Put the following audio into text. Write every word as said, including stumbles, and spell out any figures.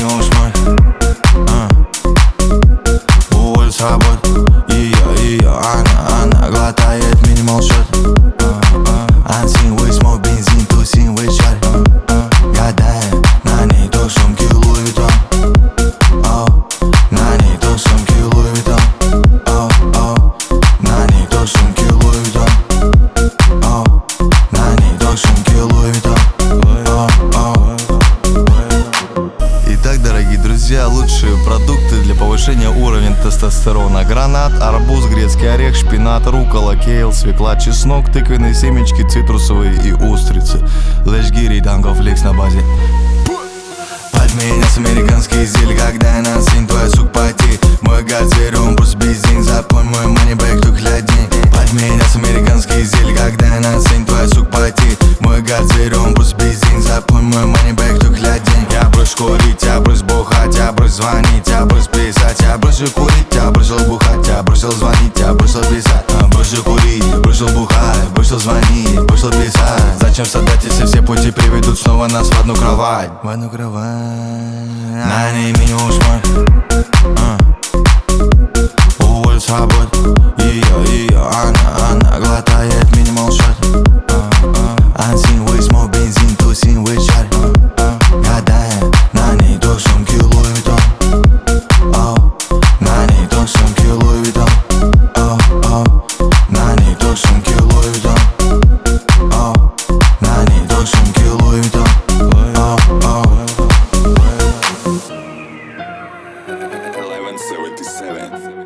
минус ноль. а. Уволь с работы. Ее, ее, она, она глотает минимал счет. Ансин, вы смог бензин, тусим, вы чар. Гадаем, на ней то сумки Луи Виттон. На ней то сумки Луи Виттон. На ней то сумки Луи Виттон. На ней то сумки Луи Виттон. Итак, дорогие друзья, лучшие продукты для повышения уровня тестостерона: гранат, арбуз, грецкий орех, шпинат, руккола, кейл, свекла, чеснок, тыквенные семечки, цитрусовые и устрицы. Лэшгири, данкофлекс на базе. Под меня с американский зель, когда я на син, твой сук потеет. Мой газирум, пусть бензин, запой мой манибэк, только для денег. Под меня с американский зель, когда я на син, твой сук потеет. Мой газирум, пусть бензин, запой мой манибэк, только для денег. Я брось курить, я брось бухать, я брось звонить, я брось писать. Я бросил курить, я бросил бухать, я бросил звонить, я бросил писать. Бросил курить, бросил бухать, бросил звонить, бросил писать. Зачем страдать, если все пути приведут снова нас в одну кровать? В одну кровать. На ней минус ноль. а. Уволь с работы. Ее, ее, она, она глотает минимал счет. Ансин, вы смог бензин, тусим, вы чар. Гадаем, на ней то сумки Луи Виттон. На ней то сумки Луи Виттон. На ней то сумки Луи Виттон. На ней то сумки Луи Виттон. eleven seventy-seven